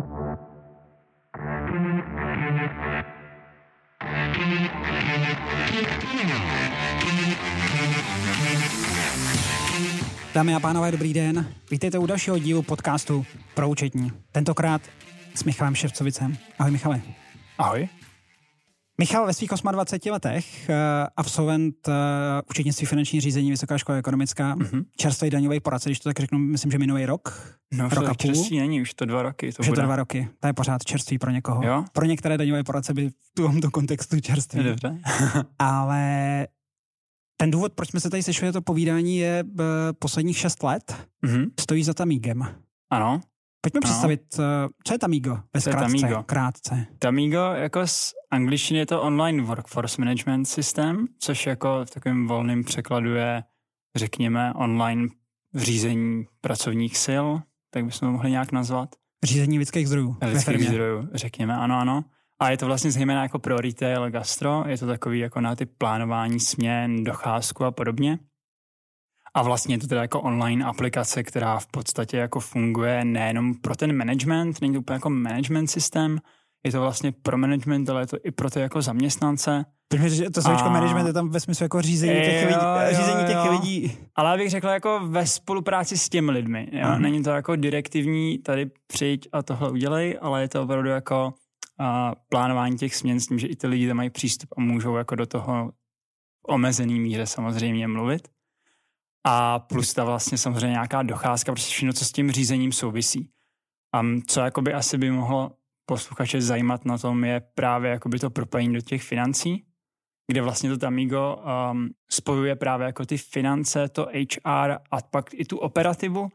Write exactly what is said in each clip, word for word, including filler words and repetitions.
Dámy a pánové, dobrý den. Vítejte u dalšího dílu podcastu Pro účetní. Tentokrát s Michalem Ševcovicem. Ahoj, Michale. Ahoj. Michal ve svých dvaceti osmi letech, uh, absolvent uh, účetnictví finanční řízení, Vysoká škola ekonomická, mm-hmm. čerstvý daňový poradce, když to tak řeknu, myslím, že minulý rok. No, rok to čerstvý není, už to dva roky. To už bude. je to dva roky, to je pořád čerstvý pro někoho. Jo? Pro některé daňové poradce by v tomto kontextu čerstvý. Dobře. Ale ten důvod, proč jsme se tady sešli, to povídání je uh, posledních šest let. Mm-hmm. Stojí za Tamigem. Ano. Pojďme ano. představit, uh, co je Tamigo ve zkrátce, Tamigo. krátce. Tamigo, jako z angličtiny je to online workforce management system, což jako v takovém volném překladu je, řekněme, online řízení pracovních sil, tak bychom to mohli nějak nazvat. Řízení lidských zdrojů. Lidských zdrojů, řekněme, ano, ano. A je to vlastně zejména jako pro retail, gastro, je to takový jako na ty plánování směn, docházku a podobně. A vlastně je to teda jako online aplikace, která v podstatě jako funguje nejenom pro ten management, není to úplně jako management systém, je to vlastně pro management, ale je to i pro ty jako zaměstnance. Protože to slovíčko a... management je tam ve smyslu jako řízení těch, jo, lidí, jo, řízení těch jo. lidí. Ale já bych řekl jako ve spolupráci s těmi lidmi. Jo? Není to jako direktivní, tady přijď a tohle udělej, ale je to opravdu jako a, plánování těch směn s tím, že i ty lidi tam mají přístup a můžou jako do toho omezený míře samozřejmě mluvit. A plus ta vlastně samozřejmě nějaká docházka, prostě všechno, co s tím řízením souvisí. A co jakoby asi by mohlo posluchače zajímat na tom, je právě jakoby to propojení do těch financí, kde vlastně to Tamigo um, spojuje právě jako ty finance, to H R a pak i tu operativu,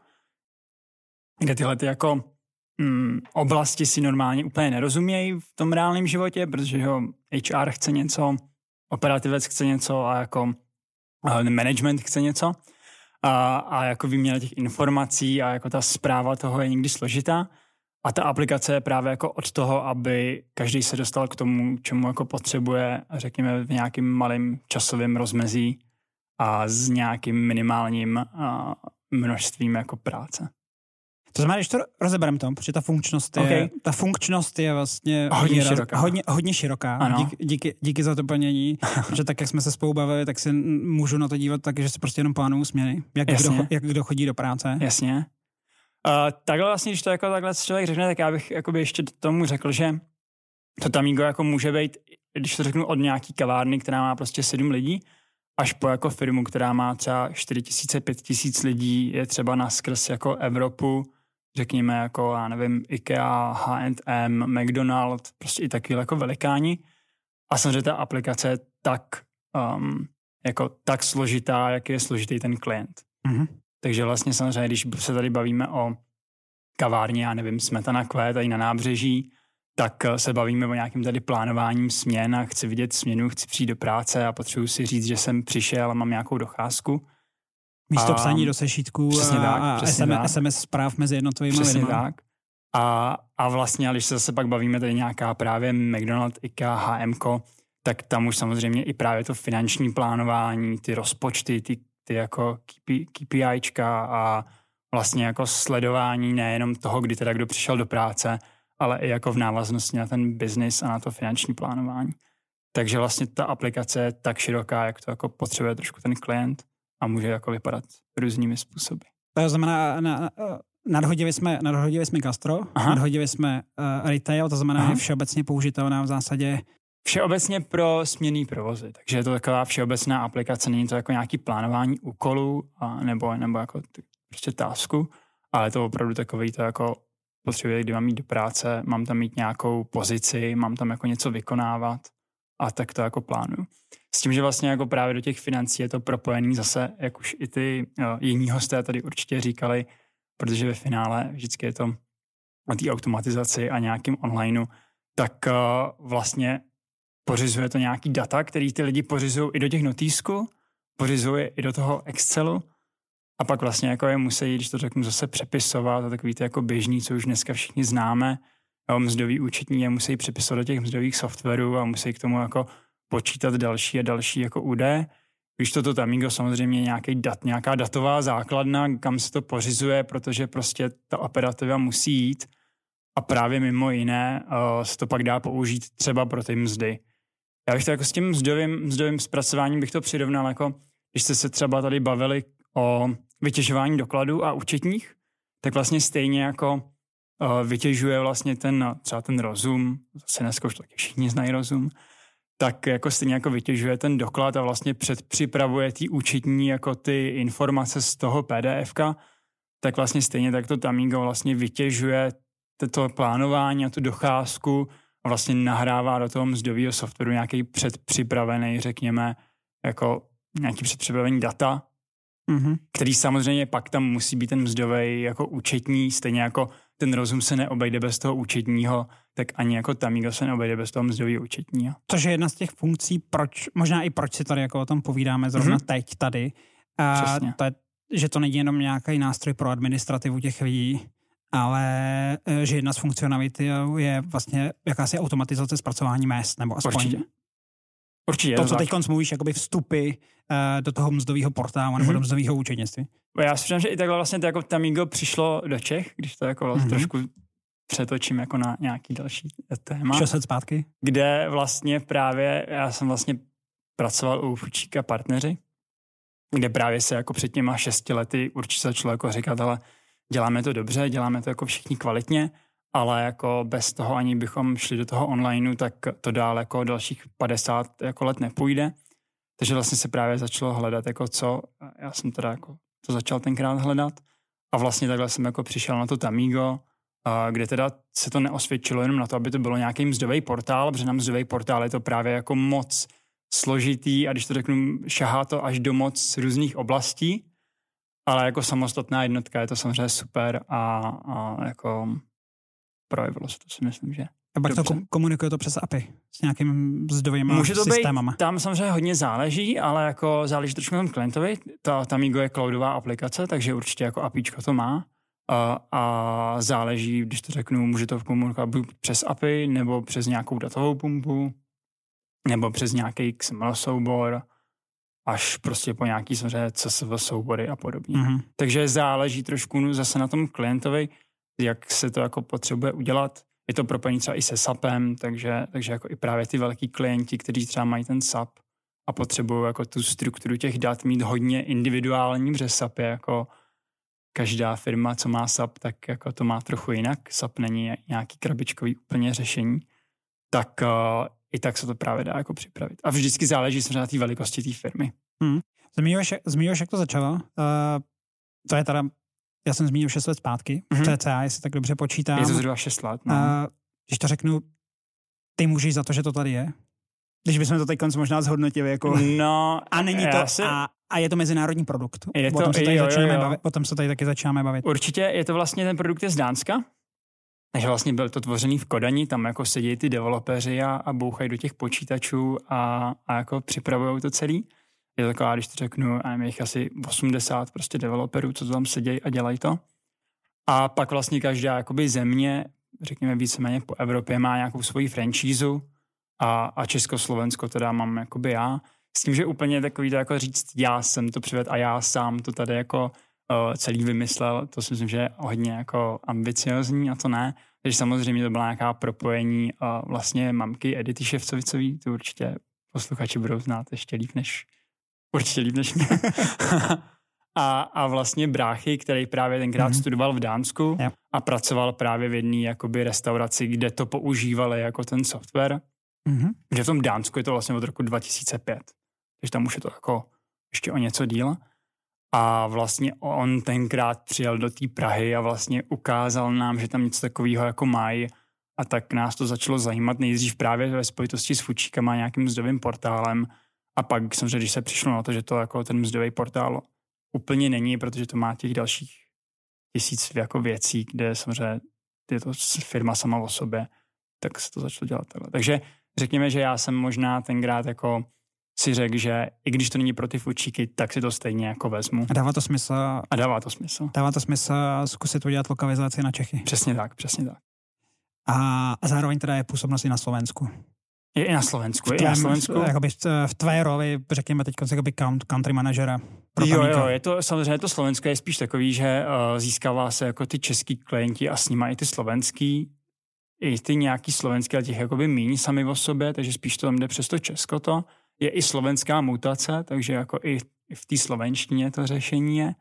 kde tyhle ty jako um, oblasti si normálně úplně nerozumějí v tom reálném životě, protože jo, H R chce něco, operativec chce něco a jako uh, management chce něco. A, a jako výměna těch informací a jako ta správa toho je někdy složitá. A ta aplikace je právě jako od toho, aby každý se dostal k tomu, čemu jako potřebuje, řekněme, v nějakým malým časovém rozmezí a s nějakým minimálním a, množstvím jako práce. To znamená, když to rozebereme tom, protože ta funkčnost je, okay. ta funkčnost je vlastně hodně výraz, široká. Hodně, hodně široká. Díky, díky, díky za to plnění, že tak, jak jsme se spolu bavili, tak si můžu na to dívat tak, že si prostě jenom plánuju směny, jak kdo, jak kdo chodí do práce. Jasně. Uh, takhle vlastně, když to jako takhle člověk řekne, tak já bych jakoby ještě tomu řekl, že to Tamigo jako může být, když to řeknu od nějaký kavárny, která má prostě sedm lidí, až po jako firmu, která má třeba čtyři tisíce, pět tisíc lidí, je třeba naskrz jako Evropu, řekněme jako, já nevím, IKEA, H and M, McDonald's, prostě i takový jako velikáni. A samozřejmě ta aplikace je tak, um, jako tak složitá, jak je složitý ten klient. Mm-hmm. Takže vlastně samozřejmě, když se tady bavíme o kavárně, já nevím, Smetana Q, tady na nábřeží, tak se bavíme o nějakým tady plánováním směn a chci vidět směnu, chci přijít do práce a potřebuji si říct, že jsem přišel a mám nějakou docházku. Místo a, psaní do sešítků a, tak, a S M S, S M S zpráv mezi jednotlivými lidmi. Přesně tak. A, a vlastně, když se zase pak bavíme tady nějaká právě McDonald's, IKEA, H M ko, tak tam už samozřejmě i právě to finanční plánování, ty rozpočty, ty, ty jako KPIčka a vlastně jako sledování nejenom toho, kdy teda kdo přišel do práce, ale i jako v návaznosti na ten biznis a na to finanční plánování. Takže vlastně ta aplikace je tak široká, jak to jako potřebuje trošku ten klient a může jako vypadat různými způsoby. To znamená, na, na, nadhodili jsme, nadhodili jsme gastro, Aha. nadhodili jsme uh, retail, to znamená, že všeobecně použitelná v zásadě. Všeobecně pro směnný provozy, takže je to taková všeobecná aplikace, není to jako nějaký plánování úkolů a nebo, nebo jako ty, prostě tasku, ale je to opravdu takový to jako potřebuje, kdy mám jít do práce, mám tam mít nějakou pozici, mám tam jako něco vykonávat a tak to jako plánuju. S tím, že vlastně jako právě do těch financí je to propojený zase, jak už i ty jo, jiní hosté tady určitě říkali, protože ve finále vždycky je to o té automatizaci a nějakým onlineu, tak uh, vlastně pořizuje to nějaký data, který ty lidi pořizují i do těch notýsků, pořizuje i do toho Excelu a pak vlastně jako je musí, když to řeknu, zase přepisovat a takový ty jako běžný, co už dneska všichni známe, jo, mzdový účetní je musí přepisovat do těch mzdových softwarů a musí k tomu jako počítat další a další jako údaje. Když toto Tamigo samozřejmě nějaký dat, nějaká datová základna, kam se to pořizuje, protože prostě ta operativa musí jít a právě mimo jiné uh, se to pak dá použít třeba pro ty mzdy. Já bych to jako s tím mzdovým, mzdovým zpracováním bych to přirovnal jako, když jste se třeba tady bavili o vytěžování dokladů a účetních, tak vlastně stejně jako uh, vytěžuje vlastně ten, třeba ten rozum, zase dneska už taky všichni znají rozum, tak jako stejně jako vytěžuje ten doklad a vlastně předpřipravuje ty účetní jako ty informace z toho PDFka, tak vlastně stejně tak to Tamigo vlastně vytěžuje to plánování a tu docházku a vlastně nahrává do toho mzdového softwaru nějaký předpřipravený, řekněme, jako nějaký předpřipravený data, mm-hmm. který samozřejmě pak tam musí být ten mzdovej jako účetní, stejně jako ten rozum se neobejde bez toho účetního, tak ani jako Tamigo se neobejde bez toho mzdového účetního. Což je jedna z těch funkcí, proč, možná i proč si tady jako o tom povídáme zrovna mm-hmm. teď tady. A to je, že to není jenom nějaký nástroj pro administrativu těch lidí, ale že jedna z funkcionalit je vlastně jakási automatizace zpracování mezd, nebo aspoň Určitě. Určitě. To, co teď mluvíš, jakoby vstupy uh, do toho mzdového portálu nebo mm-hmm. do mzdového účetnictví. Já si říkám, že i takhle vlastně to jako Tamigo přišlo do Čech, když to jako vlastně mm-hmm. trošku přetočím jako na nějaký další téma. šest let zpátky. Kde vlastně právě, já jsem vlastně pracoval u Fučíka partneři, kde právě se jako před těma šesti lety určitě začalo jako říkat, ale děláme to dobře, děláme to jako všichni kvalitně, ale jako bez toho ani bychom šli do toho onlineu, tak to dál jako dalších padesát jako let nepůjde. Takže vlastně se právě začalo hledat jako co, já jsem teda jako to začal tenkrát hledat a vlastně takhle jsem jako přišel na to Tamigo, kde teda se to neosvědčilo jenom na to, aby to bylo nějaký mzdový portál, protože na mzdový portál je to právě jako moc složitý a když to řeknu, šahá to až do moc různých oblastí, ale jako samostatná jednotka je to samozřejmě super a, a jako projevilo se to, si myslím, že a pak to komunikuje to přes A P I s nějakým mzdovými systémama. Být, tam samozřejmě hodně záleží, ale jako záleží trošku na tom klientovi. Ta Tamigo je cloudová aplikace, takže určitě jako APIčko to má. A, a záleží, když to řeknu, může to komunikovat buď přes A P I, nebo přes nějakou datovou pumpu, nebo přes nějaký X M L soubor, až prostě po nějaký samozřejmě C S V soubory a podobně. Mm-hmm. Takže záleží trošku zase na tom klientovi, jak se to jako potřebuje udělat. Je to propojený třeba i se SAPem, takže, takže jako i právě ty velký klienti, kteří třeba mají ten SAP a potřebují jako tu strukturu těch dat mít hodně individuální, protože SAP je jako každá firma, co má SAP, tak jako to má trochu jinak. SAP není nějaký krabičkový úplně řešení. Tak uh, i tak se to právě dá jako připravit. A vždycky záleží samozřejmě na té velikosti té firmy. Hmm. Zmiňuješ, zmiňuješ, jak to začalo. Uh, to je teda, já jsem zmínil šest let zpátky, mm-hmm. cca, jestli tak dobře počítám. Je to zhruba šest let. No. Uh, když to řeknu, ty můžeš za to, že to tady je? Když bychom to teď možná zhodnotili jako... No, a není to... Si... A, a je to mezinárodní produkt. Je to, o tom se tady jo, začínáme jo, jo. bavit. O tom se tady taky začínáme bavit. Určitě je to vlastně, ten produkt je z Dánska. Takže vlastně byl to tvořený v Kodani, tam jako sedí ty developeři a, a bouchají do těch počítačů a, a jako připravují to celý. Je to taková, když to řeknu, a nevím, jich asi osmdesát prostě developerů, co to tam sedějí a dělají to. A pak vlastně každá jakoby země, řekněme víceméně po Evropě, má nějakou svoji franšízu a, a Československo teda mám jakoby já. S tím, že úplně takový to jako říct, já jsem to přivedl a já sám to tady jako uh, celý vymyslel, to si myslím, že je hodně jako ambiciozní a to ne. Takže samozřejmě to byla nějaká propojení uh, vlastně mamky Edity Ševcovicový, to určitě posluchači budou znát ještě líp než, určitě líp než mě. a, a vlastně bráchy, který právě tenkrát mm-hmm. studoval v Dánsku yep. a pracoval právě v jedné jakoby restauraci, kde to používali jako ten software. Mm-hmm. Že v tom Dánsku je to vlastně od roku dva tisíce pět. Takže tam už je to jako ještě o něco díl. A vlastně on tenkrát přijel do té Prahy a vlastně ukázal nám, že tam něco takového jako mají. A tak nás to začalo zajímat nejdřív právě ve spojitosti s Fučíkama, nějakým mzdovým portálem. A pak samozřejmě, když se přišlo na to, že to jako ten mzdový portál úplně není, protože to má těch dalších tisíc jako věcí, kde samozřejmě je to firma sama o sobě, tak se to začalo dělat takhle. Takže řekněme, že já jsem možná tenkrát jako si řekl, že i když to není pro ty Fučíky, tak si to stejně jako vezmu. A dává to smysl. A dává to smysl. Dává to smysl zkusit udělat lokalizaci na Čechy. Přesně tak, přesně tak. A, a zároveň teda je působnost i na Slovensku. Je i na Slovensku, v tvém, i na Slovensku. Jakoby v tvé roli, řekněme teď jakoby country managera. Jo, jo, je to samozřejmě to Slovensko je spíš takový, že uh, získává se jako ty český klienti a s nimi i ty slovenský. i ty nějaký slovenské, ale těch jakoby míň sami o sobě, takže spíš to tam jde přes to Česko to. Je i slovenská mutace, takže jako i, i v té slovenštině to řešení je.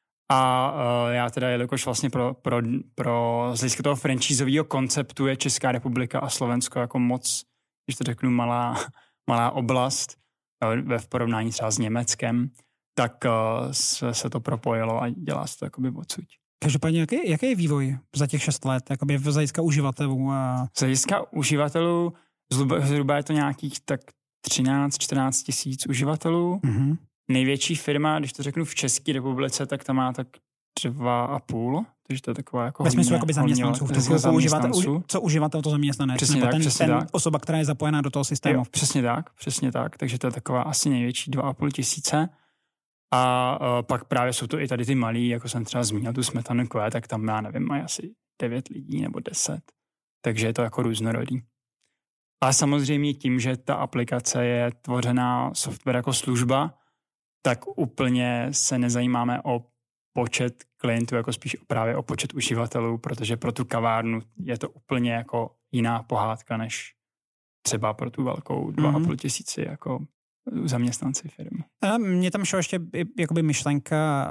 A uh, já teda, jelikož vlastně pro, pro, pro z hlediska toho franchízového konceptu je Česká republika a Slovensko jako moc, když to řeknu, malá, malá oblast ve v porovnání třeba s Německem, tak uh, se, se to propojilo a dělá se to jakoby odsud. Každopádně, jaký, jaký je vývoj za těch šest let, jakoby z hlediska uživatelů? A... Z hlediska uživatelů zhruba, zhruba je to nějakých tak třináct čtrnáct tisíc uživatelů. Mm-hmm. Největší firma, když to řeknu v České republice, tak ta má tak dva a půl, takže to je taková jako ve smyslu jakoby zaměstnanců, hodně, hodně zaměstnanců. Co uživatel, to zaměstnanec, přesně nebo tak, ten, přesně ten tak. osoba, která je zapojená do toho systému. Jo, přesně tak, přesně tak, takže to je taková asi největší dva a půl tisíce. A uh, pak právě jsou to i tady ty malí, jako jsem třeba zmínil tu Smetanu Q, tak tam já nevím, mají asi devět lidí nebo deset, takže je to jako různorodý. A samozřejmě tím, že ta aplikace je tvořená software jako služba, tak úplně se nezajímáme o počet klientů, jako spíš právě o počet uživatelů, protože pro tu kavárnu je to úplně jako jiná pohádka, než třeba pro tu velkou dva a půl tisíci jako zaměstnanci firmy. A mně tam šlo ještě jakoby myšlenka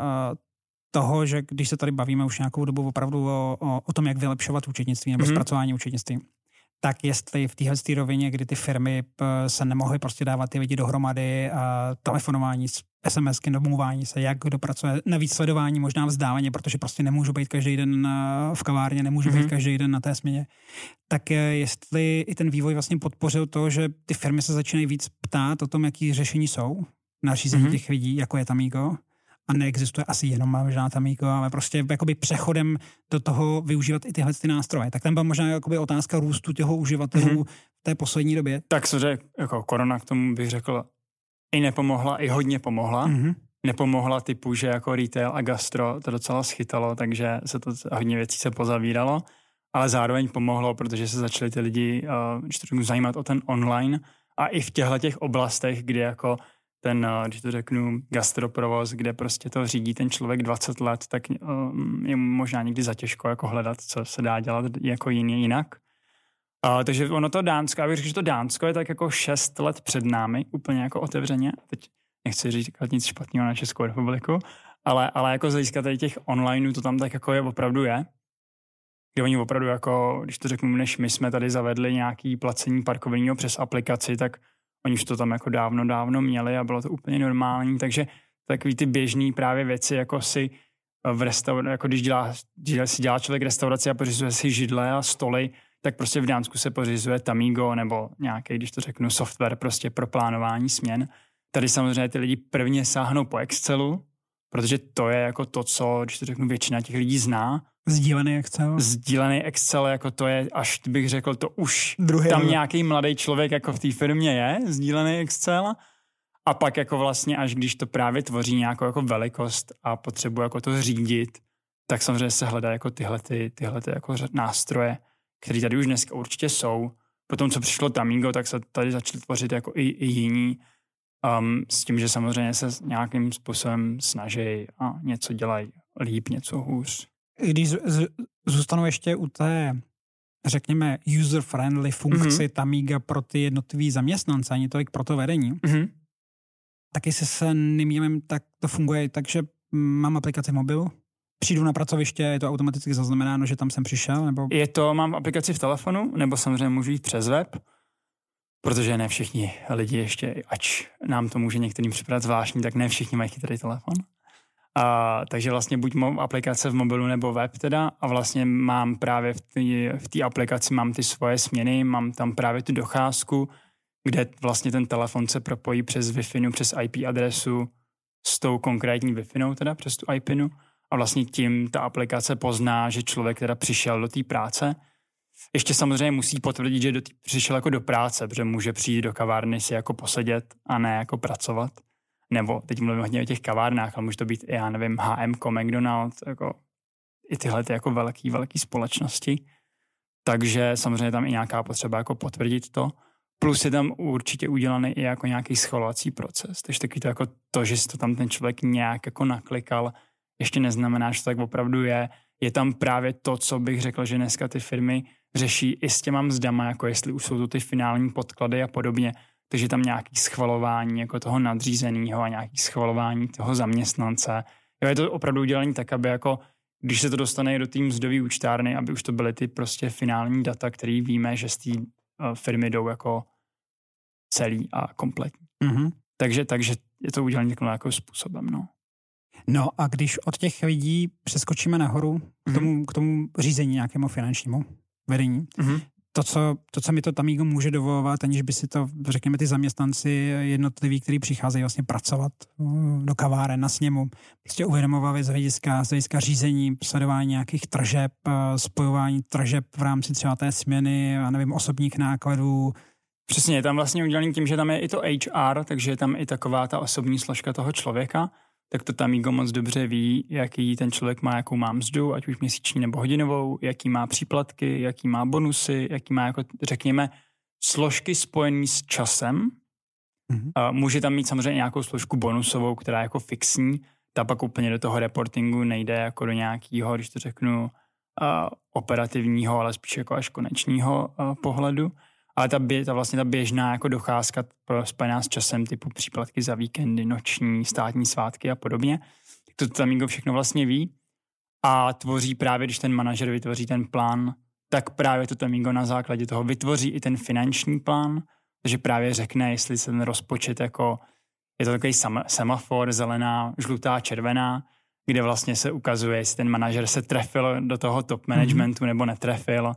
toho, že když se tady bavíme už nějakou dobu opravdu o, o, o tom, jak vylepšovat účetnictví nebo mm-hmm. zpracování účetnictví, tak jestli v téhle rovině, kdy ty firmy se nemohly prostě dávat ty lidi dohromady a telefonování, SMSky, domluvání se, jak kdo pracuje, navíc sledování možná vzdáleně, protože prostě nemůžu být každý den v kavárně, nemůžu mm-hmm. být každý den na té směně. Tak jestli i ten vývoj vlastně podpořil to, že ty firmy se začínají víc ptát o tom, jaký řešení jsou na řízení mm-hmm. těch lidí, jako je Tamigo, a neexistuje asi jenom možná Tamigo, ale prostě jakoby přechodem do toho využívat i tyhle ty nástroje. Tak tam byla možná jakoby otázka růstu těho uživatelů mm-hmm. v té poslední době. Tak se jako korona k tomu bych řekl, i nepomohla, i hodně pomohla. Mm-hmm. Nepomohla typu, že jako retail a gastro to docela schytalo, takže se to hodně věcí se pozavíralo, ale zároveň pomohlo, protože se začali ty lidi uh, zajímat o ten online a i v těchto těch oblastech, kde jako ten, když to řeknu, gastroprovoz, kde prostě to řídí ten člověk dvacet let, tak um, je možná někdy zatěžko jako hledat, co se dá dělat jako jiný, jinak. Uh, takže ono to Dánsko, já bych řekl, že to Dánsko je tak jako šest let před námi, úplně jako otevřeně. Teď nechci říkat nic špatného na Českou republiku, ale, ale jako z hlediska tady těch onlineů to tam tak jako je opravdu je. Kde oni opravdu jako, když to řeknu, než my jsme tady zavedli nějaký placení parkovního přes aplikaci, tak oni už to tam jako dávno, dávno měli a bylo to úplně normální, takže takový ty běžný právě věci, jako si v restauraci, jako když dělá, si dělá člověk restauraci a pořizuje si židle a stoly, tak prostě v Dánsku se pořizuje Tamigo nebo nějaký, když to řeknu, software prostě pro plánování směn. Tady samozřejmě ty lidi prvně sáhnou po Excelu, protože to je jako to, co, když to řeknu, většina těch lidí zná. Sdílený Excel? Sdílený Excel, jako to je, až bych řekl, to už Druhý tam level. Nějaký mladý člověk jako v té firmě je, sdílený Excel. A pak jako vlastně, až když to právě tvoří nějakou jako velikost a potřebuje jako to řídit, tak samozřejmě se hledá jako tyhle, ty, tyhle ty jako nástroje, které tady už dneska určitě jsou. Potom, co přišlo Tamigo, tak se tady začaly tvořit jako i, i jiní. Um, s tím, že samozřejmě se nějakým způsobem snaží a něco dělají líp, něco hůř. Když z, z, zůstanu ještě u té, řekněme, user-friendly funkci mm-hmm. Tamiga pro ty jednotlivý zaměstnance, ani tolik pro to vedení, mm-hmm. tak jestli se nemýlím, tak to funguje tak, že mám aplikaci v mobilu, přijdu na pracoviště, je to automaticky zaznamenáno, že tam jsem přišel? Nebo... Je to, mám aplikaci v telefonu, nebo samozřejmě můžu jít přes web, protože ne všichni lidi ještě, ač nám to může některým připadat zvláštní, tak ne všichni mají chytrý telefon. A, takže vlastně buď mám aplikace v mobilu nebo web teda a vlastně mám právě v té aplikaci mám ty svoje směny, mám tam právě tu docházku, kde vlastně ten telefon se propojí přes Wi-Fi, přes I P adresu s tou konkrétní Wi-Fi, teda přes tu I P a vlastně tím ta aplikace pozná, že člověk teda přišel do té práce. Ještě samozřejmě musí potvrdit, že do tý, přišel jako do práce, protože může přijít do kavárny si jako posedět a ne jako pracovat. Nebo teď mluvím hodně o těch kavárnách, ale může to být, já nevím, H M, McDonald's, jako i tyhle ty jako velký, velký společnosti. Takže samozřejmě tam i nějaká potřeba jako potvrdit to. Plus je tam určitě udělaný i jako nějaký schvalovací proces. Takže taky to jako to, že si to tam ten člověk nějak jako naklikal, ještě neznamená, že to tak opravdu je. je tam právě to, co bych řekl, že dneska ty firmy řeší i s těma mzdama, jako jestli už jsou to ty finální podklady a podobně, takže tam nějaký schvalování jako toho nadřízeného a nějaký schvalování toho zaměstnance. Jo, je to opravdu udělané tak, aby jako, když se to dostane do té mzdové účtárny, aby už to byly ty prostě finální data, které víme, že z té uh, firmy jdou jako celý a kompletní. Mm-hmm. Takže, takže je to udělané takovým jako způsobem, no. No a když od těch lidí přeskočíme nahoru k tomu, mm-hmm. k tomu řízení nějakému finančnímu vedení, mm-hmm. to, co, to, co mi to Tamigo může dovolovat, aniž by si to, řekněme, ty zaměstnanci jednotliví, kteří přicházejí vlastně pracovat do kaváren na sněmu, prostě uvědomovali z hlediska, z hlediska řízení, sledování nějakých tržeb, spojování tržeb v rámci třeba té směny, já nevím, osobních nákladů. Přesně, je tam vlastně udělaný tím, že tam je i to H R, takže je tam i taková ta osobní složka toho člověka, tak to Tamigo moc dobře ví, jaký ten člověk má, jakou má mzdu, ať už měsíční nebo hodinovou, jaký má příplatky, jaký má bonusy, jaký má, jako řekněme, složky spojené s časem. Mm-hmm. Může tam mít samozřejmě nějakou složku bonusovou, která je jako fixní, ta pak úplně do toho reportingu nejde jako do nějakého, když to řeknu, uh, operativního, ale spíš jako až konečního uh, pohledu. Ale ta, bě, ta vlastně ta běžná jako docházka spojená s časem, typu příplatky za víkendy, noční, státní svátky a podobně, tak to Tamigo všechno vlastně ví a tvoří právě, když ten manažer vytvoří ten plán, tak právě to Tamigo na základě toho vytvoří i ten finanční plán, takže právě řekne, jestli se ten rozpočet jako, je to takový semafor, zelená, žlutá, červená, kde vlastně se ukazuje, jestli ten manažer se trefil do toho top managementu mm-hmm. nebo netrefil.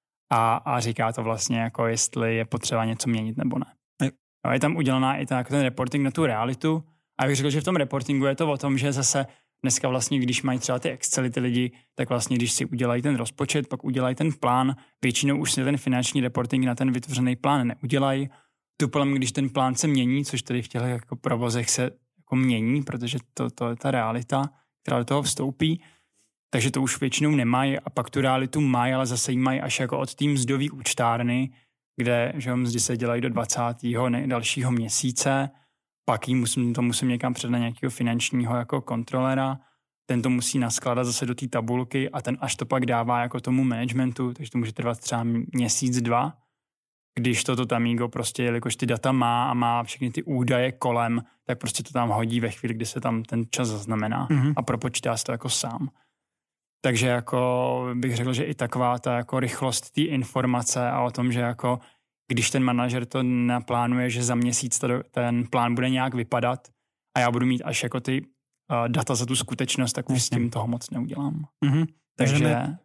A, a říká to vlastně, jako jestli je potřeba něco měnit nebo ne. Jo, je tam udělaná i ta, jako ten reporting na tu realitu. A já bych řekl, že v tom reportingu je to o tom, že zase dneska vlastně, když mají třeba ty Excely ty lidi, tak vlastně, když si udělají ten rozpočet, pak udělají ten plán, většinou už si ten finanční reporting na ten vytvořený plán neudělají. Tupolem, když ten plán se mění, což tady v těch jako provozech se jako mění, protože to, to je ta realita, která do toho vstoupí, takže to už většinou nemají a pak tu realitu mají, ale zase jí mají až jako od té mzdový účtárny, kde že mzdy se dělají do dvacátého ne, dalšího měsíce, pak jí musím, to musím někam předat nějakého finančního jako kontrolera, ten to musí naskladat zase do té tabulky a ten až to pak dává jako tomu managementu, takže to může trvat třeba měsíc, dva, když toto Tamigo prostě, jelikož ty data má a má všechny ty údaje kolem, tak prostě to tam hodí ve chvíli, kdy se tam ten čas zaznamená mm-hmm. a propočítá se to jako sám. Takže jako bych řekl, že i taková ta jako rychlost té informace a o tom, že jako když ten manažer to naplánuje, že za měsíc to, ten plán bude nějak vypadat a já budu mít až jako ty uh, data za tu skutečnost, tak už s tím toho moc neudělám. Mm-hmm. Takže... Takže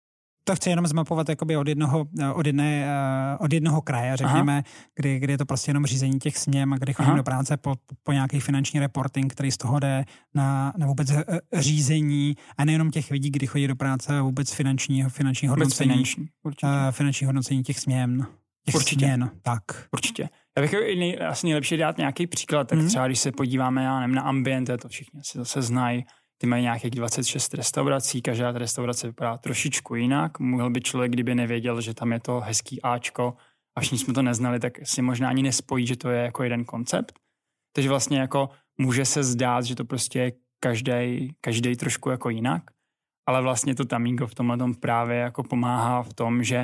to chci jenom zmapovat jakoby od jednoho, od jedné, od jednoho kraje, řekněme, kdy, kdy je to prostě jenom řízení těch směm a kdy chodím Aha. do práce po, po nějaký finanční reporting, který z toho jde na, na vůbec řízení a nejenom těch lidí, kdy chodí do práce a vůbec finančního, finanční hodnocení, finanční, finanční hodnocení těch směn. Těch určitě. Směn, tak. Určitě. Já bych nej, asi nejlepší dát nějaký příklad, tak hmm. třeba když se podíváme, já nevím, na Ambiente, to všichni asi zase znají, ty mají nějakých dvacet šest restaurací, každá ta restaurace vypadá trošičku jinak. Mohl by člověk, kdyby nevěděl, že tam je to hezký áčko a všichni jsme to neznali, tak si možná ani nespojí, že to je jako jeden koncept. Takže vlastně jako může se zdát, že to prostě je každej, každej trošku jako jinak, ale vlastně to Tamigo v tomhle tom právě jako pomáhá v tom, že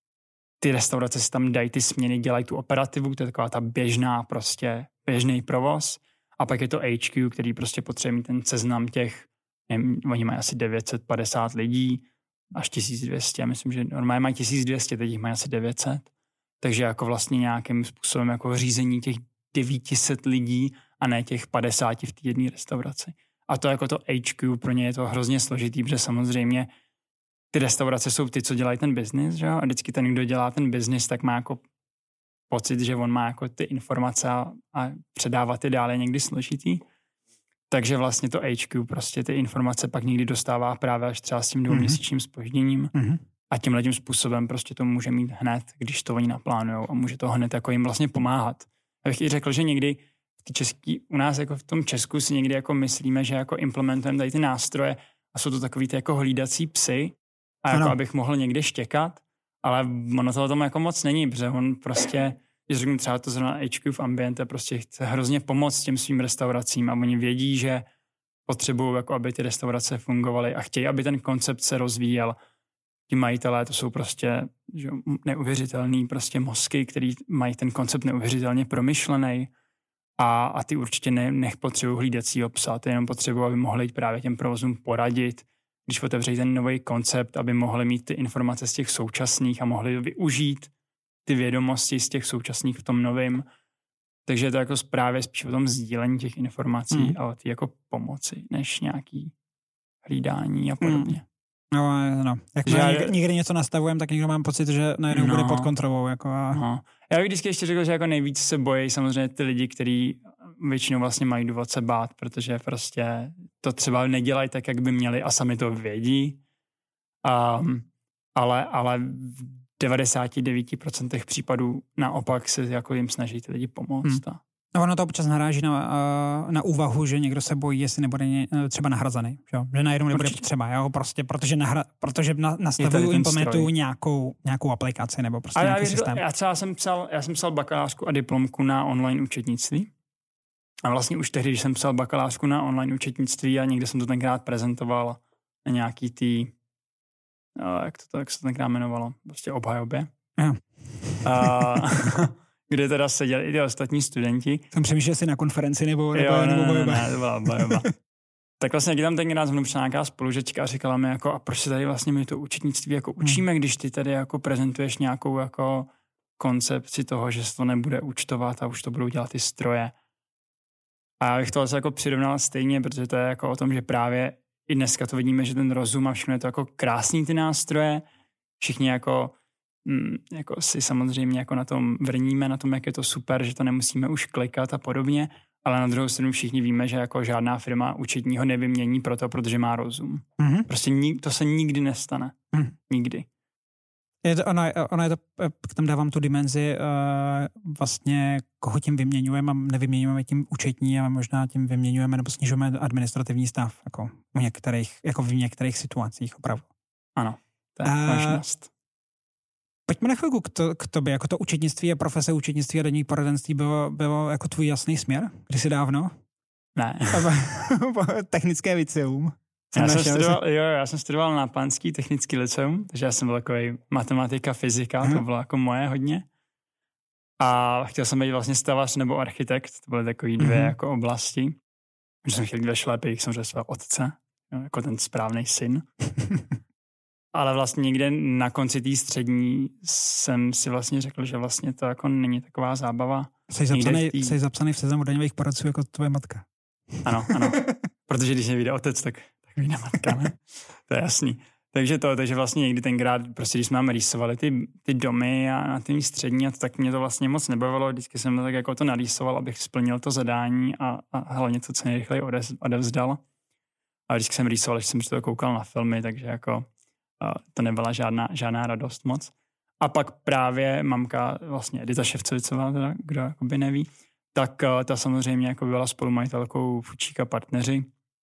ty restaurace si tam dají ty směny, dělají tu operativu, to je taková ta běžná prostě, běžný provoz. A pak je to H Q, který prostě potřebuje mít ten seznam těch, nevím, oni mají asi devět set padesát lidí, až tisíc dvě stě, myslím, že normálně mají tisíc dvě stě, teď jich mají asi devět set. Takže jako vlastně nějakým způsobem jako řízení těch devět set lidí a ne těch padesáti v té jedné restauraci. A to jako to H Q, pro ně je to hrozně složitý, protože samozřejmě ty restaurace jsou ty, co dělají ten biznis, že? A vždycky ten, kdo dělá ten biznis, tak má jako pocit, že on má jako ty informace a, a předávat je dále někdy složitý. Takže vlastně to H Q prostě ty informace pak někdy dostává právě až třeba s tím dvouměsíčním zpožděním mm-hmm. a tímhletím způsobem prostě to může mít hned, když to oni naplánujou a může to hned jako jim vlastně pomáhat. Já bych i řekl, že někdy v ty český, u nás jako v tom Česku si někdy jako myslíme, že jako implementujeme tady ty nástroje a jsou to takový ty jako hlídací psy a jako ano. abych mohl někde štěkat, ale ono toho tomu jako moc není, protože on prostě, když řeknu třeba to zrovna H Q v Ambiente, prostě chce hrozně pomoct těm svým restauracím a oni vědí, že potřebují, jako aby ty restaurace fungovaly a chtějí, aby ten koncept se rozvíjel. Ti majitelé, to jsou prostě že, neuvěřitelný prostě mozky, který mají ten koncept neuvěřitelně promyšlený a, a ty určitě ne, nech potřebují hlídacího psa, ty jenom potřebují, aby mohli jít právě těm provozům poradit, když otevřejí ten nový koncept, aby mohli mít ty informace z těch současných a mohli využít ty vědomosti z těch současných v tom novém. Takže je to jako právě spíš o tom sdílení těch informací hmm. a o té jako pomoci, než nějaký hlídání a podobně. Hmm. No, no. Jak já někdy, někdy něco nastavujeme, tak někdo mám pocit, že najednou no, bude pod kontrolou. Jako a... no. Já bych vždycky ještě řekl, že jako nejvíc se bojí samozřejmě ty lidi, kteří většinou vlastně mají důvod se bát, protože prostě to třeba nedělají tak, jak by měli a sami to vědí. Um, ale, ale v devadesát devět procent případů naopak se jako jim snaží ty lidi pomoct. Hmm. A... No ono to občas naráží na, na úvahu, že někdo se bojí, jestli nebude ně, třeba nahrazený. Jo? Že najednou nebude potřeba, jo? Prostě, protože, nahra, protože na, nastavuju, implementuju nějakou, nějakou aplikaci nebo prostě nějaký já systém. Já třeba jsem psal, já jsem psal bakalářku a diplomku na online účetnictví. A vlastně už tehdy, když jsem psal bakalářku na online účetnictví a někde jsem to tenkrát prezentoval na nějaký tý, jak to, jak se to tenkrát jmenovalo, prostě obhajobě. Ja. A, kde teda seděli i ty ostatní studenti. Jsem přemýšlel si na konferenci nebo jo, ne, nebo ne, ne, to byla obhajoba. Tak vlastně někdy tam tenkrát zmnou přišla nějaká spolužečka a říkala mi jako, a proč se tady vlastně my to účetnictví jako učíme, když ty tady jako prezentuješ nějakou jako koncepci toho, že se to nebude účtovat a už to budou dělat ty stroje. A já bych to vlastně jako přirovnal stejně, protože to je jako o tom, že právě i dneska to vidíme, že ten rozum a všechno je to jako krásný ty nástroje. Všichni jako, mm, jako si samozřejmě jako na tom vrníme, na tom, jak je to super, že to nemusíme už klikat a podobně, ale na druhou stranu všichni víme, že jako žádná firma účetního nevymění proto, protože má rozum. Mm-hmm. Prostě ni- to se nikdy nestane. Mm. Nikdy. Je to, ono, ono je to, tam dávám tu dimenzi uh, vlastně, koho tím vyměňujeme a nevyměňujeme tím účetní, ale možná tím vyměňujeme nebo snižujeme administrativní stav, jako u některých, jako v některých situacích opravdu. Ano, to je uh, možnost. Pojďme na chvilku k, to, k tobě, jako to účetnictví a profese účetnictví a denní poradenství bylo, bylo jako tvůj jasný směr? Kdysi dávno? Ne. Technické lyceum. Já jsem, studoval, jo, já jsem studoval na Panský technický lyceum, takže já jsem byl takový matematika, fyzika, hmm. to bylo jako moje hodně. A chtěl jsem být vlastně stavař nebo architekt, to byly takový dvě hmm. jako oblasti. Že jsem chtěl dělat šlepy, jak jsem řekl svého otce, jo, jako ten správný syn. Ale vlastně někde na konci té střední jsem si vlastně řekl, že vlastně to jako není taková zábava. Jsi zapsaný, tý... jsi zapsaný v seznamu daňových poradců jako tvoje matka. Ano, ano. Protože když nevíde otec, tak, tak vyjde matka, ne? To je jasný. Takže to, takže vlastně někdy tenkrát, prostě když jsme tam rýsovali ty, ty domy a na ty střední, a to, tak mě to vlastně moc nebavilo. Vždycky jsem to tak jako to narýsoval, abych splnil to zadání a, a hlavně to co nejrychleji odevzdal. A vždycky jsem rýsoval, že jsem si to koukal na filmy, takže jako to nebyla žádná, žádná radost moc. A pak právě mamka, vlastně Edita Ševcovicová, teda, kdo jakoby neví, tak ta samozřejmě jako byla spolumajitelkou Fučíka partneři.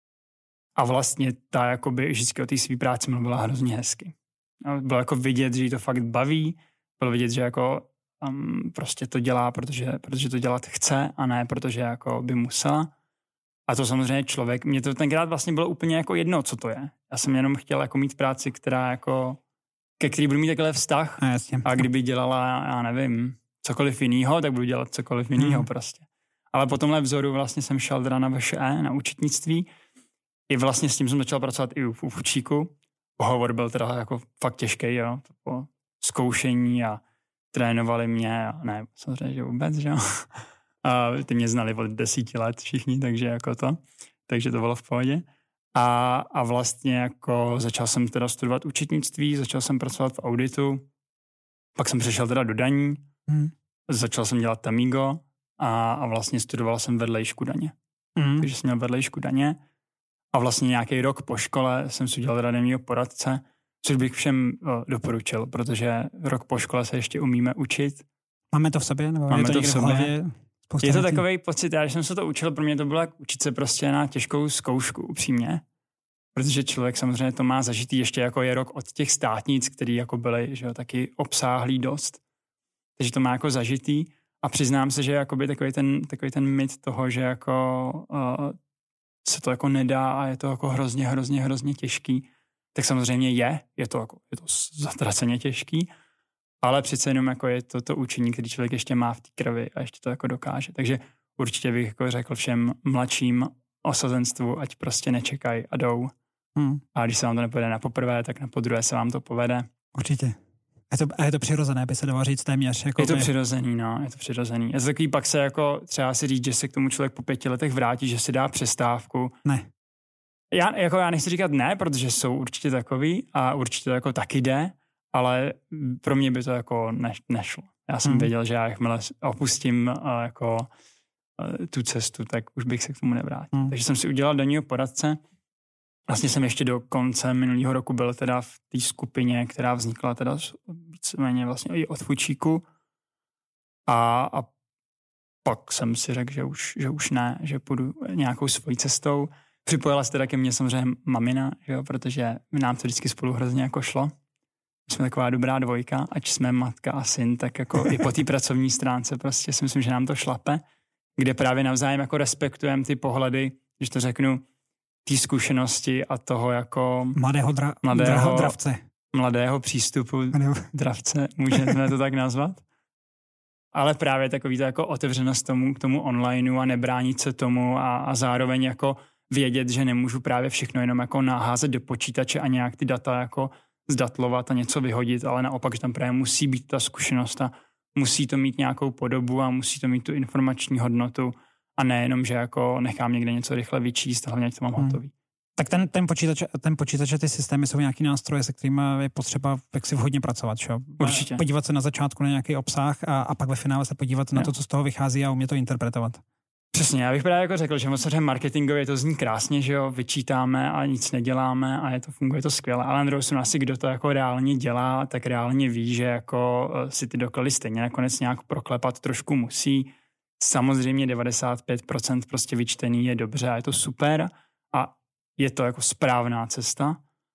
A vlastně ta jakoby vždycky o té svý práci mluvila hrozně hezky. Bylo jako vidět, že jí to fakt baví, bylo vidět, že jako um, prostě to dělá, protože, protože to dělat chce a ne protože jako by musela. A to samozřejmě člověk, mě to tenkrát vlastně bylo úplně jako jedno, co to je. Já jsem jenom chtěl jako mít práci, která jako, ke který budu mít takhle vztah. A, jasně. A kdyby dělala, já nevím, cokoliv jinýho, tak budu dělat cokoliv jinýho hmm. prostě. Ale po tomhle vzoru vlastně jsem šel teda na V Š E, na účetnictví. I vlastně s tím jsem začal pracovat i u Fučíku. Pohovor byl teda jako fakt těžký, jo. To bylo zkoušení a trénovali mě a ne, samozřejmě, že vůbec, že jo. A ty mě znali od desíti let všichni, takže jako to. Takže to bylo v pohodě. A, a vlastně jako začal jsem teda studovat účetnictví, začal jsem pracovat v auditu, pak jsem přešel teda do daní, hmm. začal jsem dělat Tamigo a, a vlastně studoval jsem vedlejšku daně. Hmm. Takže jsem měl vedlejšku daně a vlastně nějaký rok po škole jsem si udělal daňovýho poradce, což bych všem o, doporučil, protože rok po škole se ještě umíme učit. Máme to v sobě? Nebo Máme je to, to v sobě. Spousta je to takový pocit, já když jsem se to učil, pro mě to bylo jak učit se prostě na těžkou zkoušku, upřímně. Protože člověk samozřejmě to má zažitý ještě jako je rok od těch státnic, který jako byly, že jo, taky obsáhlý dost. Takže to má jako zažitý a přiznám se, že jakoby takový ten, takový ten mit toho, že jako uh, se to jako nedá a je to jako hrozně, hrozně, hrozně těžký, tak samozřejmě je, je to jako, je to zatraceně těžký, ale přece jenom jako je to to učení, který člověk ještě má v té krvi a ještě to jako dokáže. Takže určitě bych jako řekl všem mladším osazenstvu, ať prostě nečekají a jdou. Hmm. A když se vám to nepovede na poprvé, tak na podruhé se vám to povede. Určitě. Je to, a je to přirozené, by se dalo říct téměř. Jako je to by... přirozený, no, je to přirozený. Je to takový, pak se jako třeba si říct, že se k tomu člověk po pěti letech vrátí, že si dá přestávku. Ne. Já, jako já nechci říkat ne, protože jsou určitě takový a určitě to jako taky jde, ale pro mě by to jako ne, nešlo. Já jsem hmm. věděl, že já jakmile opustím uh, jako uh, tu cestu, tak už bych se k tomu nevrátil. Hmm. Takže jsem si udělal daňového poradce. Vlastně jsem ještě do konce minulého roku byl teda v té skupině, která vznikla teda víceméně vlastně i od Fučíku. A, a pak jsem si řekl, že už, že už ne, že půjdu nějakou svojí cestou. Připojila se teda ke mně samozřejmě mamina, že jo, protože nám to vždycky spolu hrozně jako šlo. Jsme taková dobrá dvojka, ať jsme matka a syn, tak jako i po té pracovní stránce prostě si myslím, že nám to šlape, kde právě navzájem jako respektujeme ty pohledy, když to řeknu, té zkušenosti a toho jako mladého, dra- mladého dravce. Mladého přístupu mladého. dravce, můžeme to tak nazvat. Ale právě takový to jako otevřenost tomu, k tomu onlineu a nebránit se tomu a, a zároveň jako vědět, že nemůžu právě všechno jenom jako naházet do počítače a nějak ty data jako zdatlovat a něco vyhodit, ale naopak, že tam právě musí být ta zkušenost a musí to mít nějakou podobu a musí to mít tu informační hodnotu a nejenom, že jako nechám někde něco rychle vyčíst, hlavně ať to mám hmm. hotový. Tak ten, ten, počítač, ten počítač a ty systémy jsou nějaký nástroje, se kterými je potřeba jak si vhodně pracovat. Čo? Určitě. Podívat se na začátku na nějaký obsah a, a pak ve finále se podívat jo. na to, co z toho vychází a umět to interpretovat. Přesně, já bych právě jako řekl, že moc marketingově to zní krásně, že jo, vyčítáme a nic neděláme a je to, funguje to skvěle. Ale na druhou stranu asi, kdo to jako reálně dělá, tak reálně ví, že jako si ty doklady stejně nakonec nějak proklepat trošku musí. Samozřejmě devadesát pět procent prostě vyčtený je dobře a je to super a je to jako správná cesta, uh,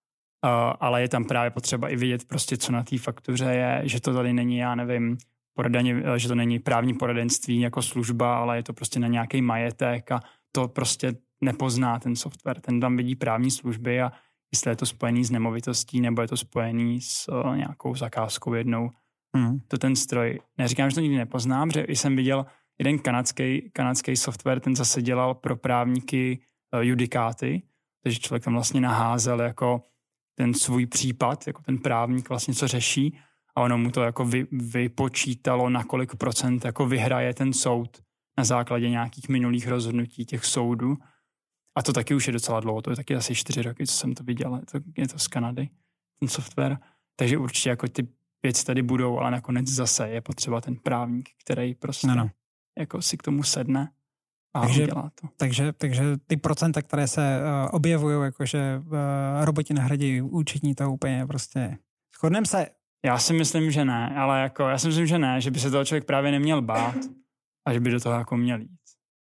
ale je tam právě potřeba i vidět prostě, co na té faktuře je, že to tady není, já nevím, poradeně, že to není právní poradenství jako služba, ale je to prostě na nějaký majetek a to prostě nepozná ten software. Ten tam vidí právní služby a jestli je to spojený s nemovitostí nebo je to spojený s uh, nějakou zakázkou jednou, hmm. to ten stroj. Neříkám, že to nikdy nepoznám, protože jsem viděl jeden kanadský, kanadský software, ten zase dělal pro právníky uh, judikáty, takže člověk tam vlastně naházel jako ten svůj případ, jako ten právník vlastně co řeší a ono mu to jako vy, vypočítalo, na kolik procent jako vyhraje ten soud na základě nějakých minulých rozhodnutí těch soudů. A to taky už je docela dlouho, to je taky asi čtyři roky, co jsem to viděl, je to, je to z Kanady, ten software. Takže určitě jako ty věci tady budou, ale nakonec zase je potřeba ten právník, který prostě no, no. jako si k tomu sedne. A takže, to. takže, takže ty procenta, které se uh, objevují, jakože uh, roboti nahradí účetní, to úplně prostě shodneme se. Já si myslím, že ne, ale jako já si myslím, že ne, že by se toho člověk právě neměl bát a že by do toho jako měl jít.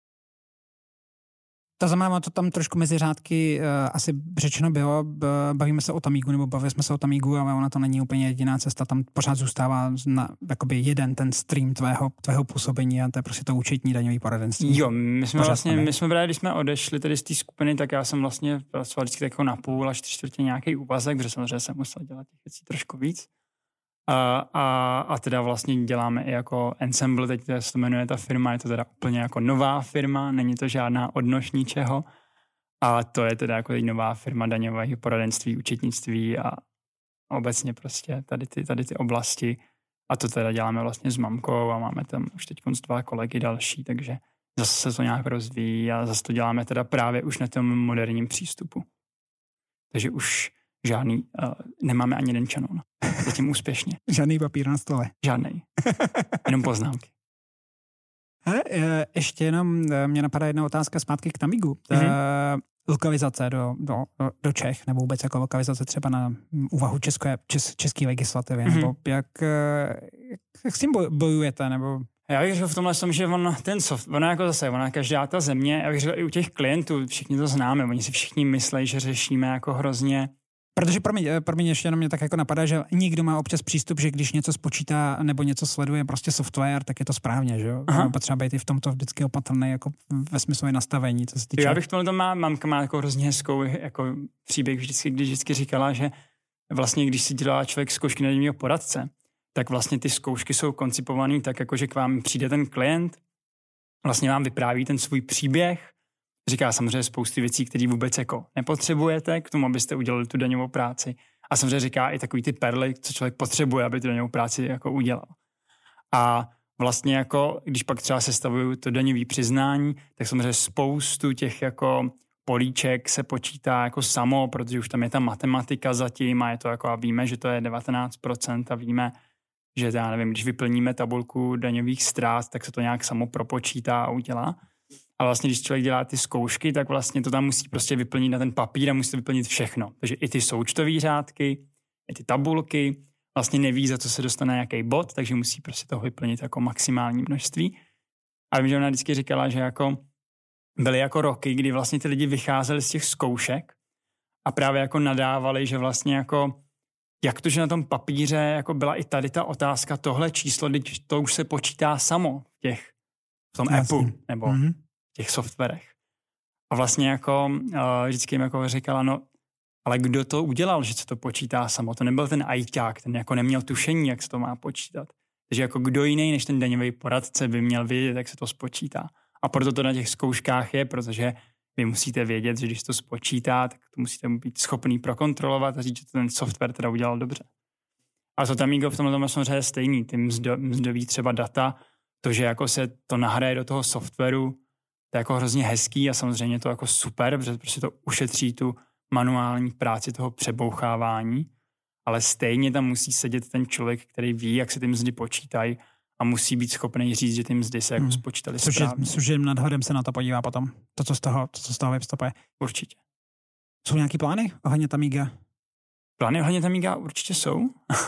To znamená, to tam trošku mezi řádky uh, asi řečeno bylo, bavíme se o Tamigu, nebo bavili jsme se o Tamigu, ale ona to není úplně jediná cesta, tam pořád zůstává na, jakoby jeden ten stream tvého, tvého působení a to je prostě to účetní daňový poradenství. Jo, my jsme pořád vlastně, my jsme právě, když jsme odešli tedy z té skupiny, tak já jsem vlastně pracoval vždycky jako na půl až čtvrtě nějaký úvazek, protože samozřejmě jsem musel dělat těch věcí trošku víc. A, a, a teda vlastně děláme i jako Ensemble, teď se to jmenuje ta firma, je to teda úplně jako nová firma, není to žádná odnož ničeho. A to je teda jako nová firma daňového poradenství, účetnictví a obecně prostě tady ty, tady ty oblasti. A to teda děláme vlastně s mamkou a máme tam už teď dva kolegy další, takže zase se to nějak rozvíjí a zase to děláme teda právě už na tom moderním přístupu. Takže už žádný, uh, nemáme ani jeden šanon. Zatím úspěšně. Žádný papír na stole. Žádnej. Jenom poznámky. He, ještě jenom mě napadá jedna otázka zpátky k Tamigu. Mm-hmm. Lokalizace do, do, do Čech, nebo vůbec jako lokalizace třeba na úvahu české, čes, české legislativy, mm-hmm. nebo jak, jak, jak s tím bojujete, nebo... Já bych řekl v tomhle tom, že on, ten soft, ona jako zase, ona každá ta země, já bych řekl i u těch klientů, všichni to známe, oni si všichni myslí, že řešíme jako hrozně Protože pro mě, pro mě ještě jenom mě tak jako napadá, že někdo má občas přístup, že když něco spočítá nebo něco sleduje prostě software, tak je to správně, že jo? Potřeba být i v tomto vždycky opatrný jako ve smyslu nastavení, co se týče. Já bych to má, mamka má jako hrozně hezkou jako příběh vždycky, když vždycky říkala, že vlastně když si dělá člověk zkoušky na daňového poradce, tak vlastně ty zkoušky jsou koncipované tak, jako že k vám přijde ten klient, vlastně vám vypráví ten svůj příběh, říká samozřejmě spousty věcí, které vůbec jako nepotřebujete k tomu, abyste udělali tu daňovou práci. A samozřejmě říká i takový ty perly, co člověk potřebuje, aby tu daňovou práci jako udělal. A vlastně jako, když pak třeba sestavuju to daňové přiznání, tak samozřejmě spoustu těch jako políček se počítá jako samo, protože už tam je ta matematika zatím a je to jako a víme, že to je devatenáct procent a víme, že já nevím, když vyplníme tabulku daňových ztrát, tak se to nějak samo propočítá a udělá. A vlastně, když člověk dělá ty zkoušky, tak vlastně to tam musí prostě vyplnit na ten papír a musí to vyplnit všechno. Takže i ty součtové řádky, i ty tabulky, vlastně neví, za co se dostane nějaký bod, takže musí prostě toho vyplnit jako maximální množství. A vím, že ona vždycky říkala, že jako byly jako roky, kdy vlastně ty lidi vycházeli z těch zkoušek a právě jako nadávali, že vlastně jako jak to, že na tom papíře jako byla i tady ta otázka, tohle číslo, když to už se počítá samo v těch, v tom appu nebo mm-hmm. v těch softwarech. A vlastně jako uh, vždycky jim jako říkala, no ale kdo to udělal, že se to počítá samo? To nebyl ten ajťák, ten jako neměl tušení, jak se to má počítat. Takže jako kdo jiný než ten daňový poradce by měl vědět, jak se to spočítá. A proto to na těch zkouškách je, protože vy musíte vědět, že když to spočítá, tak to musíte být schopný prokontrolovat a říct, že to ten software teda udělal dobře. A to Tamigo v tomhle tomu samozřejmě stejný. Ty mzdo, mzdoví třeba data, to, že jako se to nahraje do toho softwaru, to je jako hrozně hezký a samozřejmě to jako super, protože prostě to ušetří tu manuální práci toho přebouchávání, ale stejně tam musí sedět ten člověk, který ví, jak se ty mzdy počítají a musí být schopný říct, že ty mzdy se jako hmm. spočítaly správně. Což je nadhledem se na to podívá potom, to, co z toho, to, co z toho webstopuje. Určitě. Jsou nějaký plány ohledně Tamiga? Plány ohledně Tamiga určitě jsou.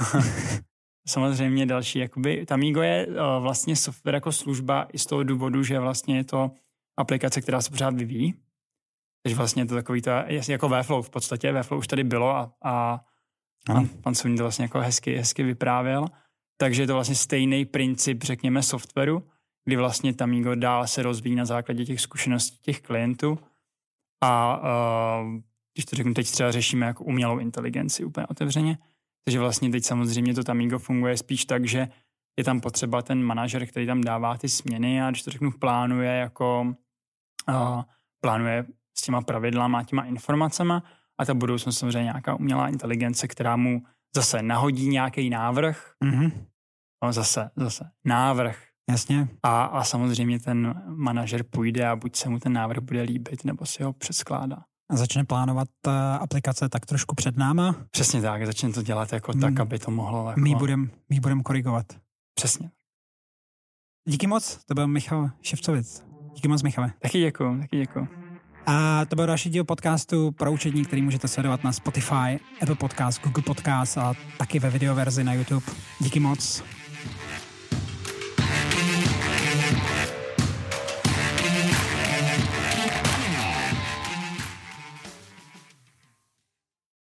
Samozřejmě další, jakoby Tamigo je uh, vlastně software jako služba i z toho důvodu, že vlastně je to aplikace, která se pořád vyvíjí. Takže vlastně je to takový, to je jako Webflow v podstatě. Webflow už tady bylo a, a pan, pan Suní to vlastně jako hezky, hezky vyprávěl. Takže je to vlastně stejný princip, řekněme, softwaru, kdy vlastně Tamigo dál se rozvíjí na základě těch zkušeností těch klientů. A uh, když to řeknu, teď třeba řešíme jako umělou inteligenci úplně otevřeně. Takže vlastně teď samozřejmě to Tamigo funguje spíš tak, že je tam potřeba ten manažer, který tam dává ty směny a když to řeknu, plánuje jako uh, plánuje s těma pravidlama a těma informacema a ta budoucnost samozřejmě nějaká umělá inteligence, která mu zase nahodí nějaký návrh. Mm-hmm. No zase, zase návrh. Jasně. A, a samozřejmě ten manažer půjde a buď se mu ten návrh bude líbit, nebo si ho přeskládá. A začne plánovat uh, aplikace tak trošku před náma. Přesně tak, začne to dělat jako mm. tak, aby to mohlo jako... My budeme my budem korigovat. Přesně. Díky moc, to byl Michal Ševcovic. Díky moc, Michale. Taky děkuju, taky děkuju. A to byl další díl podcastu Pro učení, který můžete sledovat na Spotify, Apple Podcast, Google Podcast a taky ve videoverzi na YouTube. Díky moc.